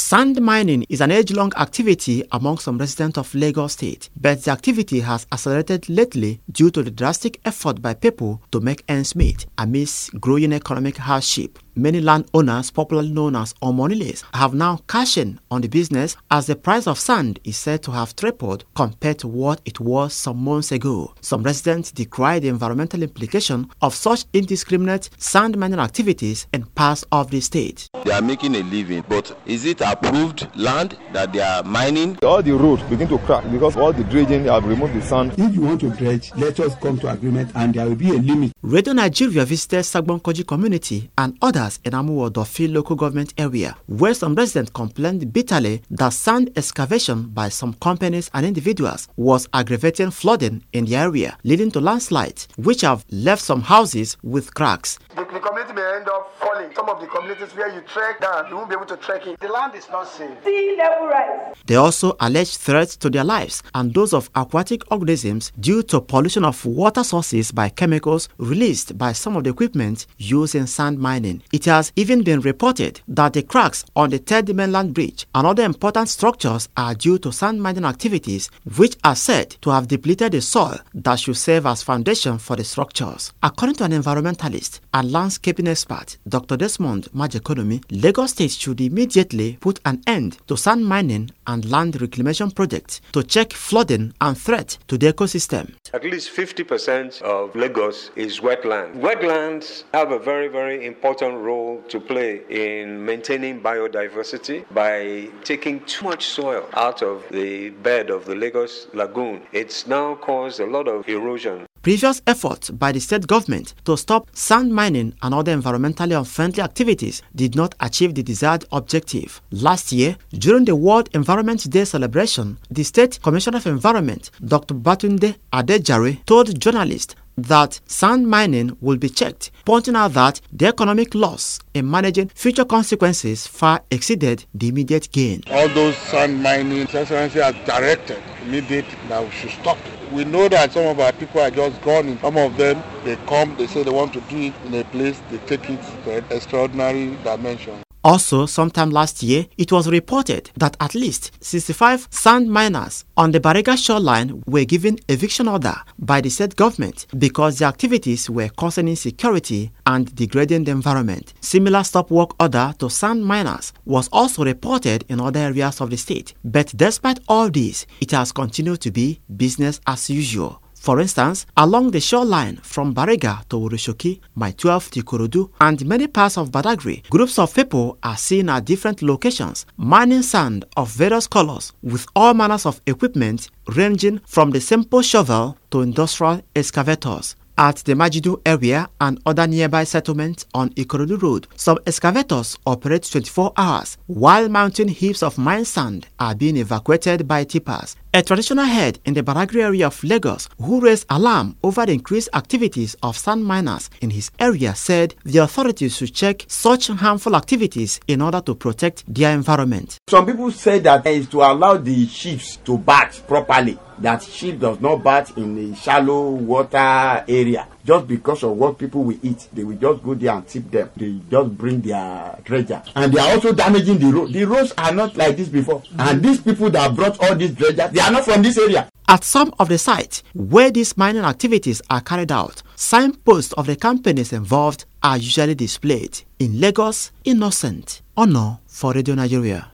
Sand mining is an age-long activity among some residents of Lagos State, but the activity has accelerated lately due to the drastic effort by people to make ends meet amidst growing economic hardship. Many landowners, popularly known as Omoniles, have now cashed in on the business as the price of sand is said to have tripled compared to what it was some months ago. Some residents decry the environmental implication of such indiscriminate sand mining activities in parts of the state. They are making a living, but is it approved land that they are mining? All the roads begin to crack because all the dredging have removed the sand. If you want to dredge, let us come to agreement and there will be a limit. Radio Nigeria visited Sagbonkoji community and others in Amuwo-Odofin local government area, where some residents complained bitterly that sand excavation by some companies and individuals was aggravating flooding in the area, leading to landslides, which have left some houses with cracks. The community may end up falling. Some of the communities where you trek down, you won't be able to trek in. The land is not safe. Sea level rise. They also allege threats to their lives and those of aquatic organisms due to pollution of water sources by chemicals released by some of the equipment used in sand mining. It has even been reported that the cracks on the Third Mainland Bridge and other important structures are due to sand mining activities, which are said to have depleted the soil that should serve as foundation for the structures. According to an environmentalist and landscaping expert, Dr. Desmond Majekonomi, Lagos State should immediately put an end to sand mining and land reclamation projects to check flooding and threat to the ecosystem. At least 50% of Lagos is wetland. Wetlands have a very, very important role to play in maintaining biodiversity by taking too much soil out of the bed of the Lagos Lagoon. It's now caused a lot of erosion. Previous efforts by the state government to stop sand mining and other environmentally unfriendly activities did not achieve the desired objective. Last year, during the World Environment Day celebration, the State Commissioner of Environment, Dr. Batunde Adejare, told journalists that sand mining will be checked, pointing out that the economic loss in managing future consequences far exceeded the immediate gain. All those sand mining excellency are directed immediately that we should stop it. We know that some of our people are just gone. Some of them, they come, they say they want to do it in a place, they take it to an extraordinary dimension. Also, sometime last year, it was reported that at least 65 sand miners on the Bariga shoreline were given eviction order by the state government because their activities were causing insecurity and degrading the environment. Similar stop work order to sand miners was also reported in other areas of the state. But despite all this, it has continued to be business as usual. For instance, along the shoreline from Bariga to Orishoki, Mile 12 to Ikorodu, and many parts of Badagry, groups of people are seen at different locations mining sand of various colors with all manners of equipment ranging from the simple shovel to industrial excavators. At the Majidu area and other nearby settlements on Ikorodu Road, some excavators operate 24 hours, while mountain heaps of mined sand are being evacuated by tippers. A traditional head in the Badagry area of Lagos, who raised alarm over the increased activities of sand miners in his area, said the authorities should check such harmful activities in order to protect their environment. Some people say that it is to allow the ships to bathe properly, that ship does not bathe in a shallow water area. Just because of what people will eat, they will just go there and tip them. They just bring their treasure. And they are also damaging the road. The roads are not like this before. And these people that brought all these treasures, they are not from this area. At some of the sites where these mining activities are carried out, signposts of the companies involved are usually displayed. In Lagos, Innocent Ono for Radio Nigeria.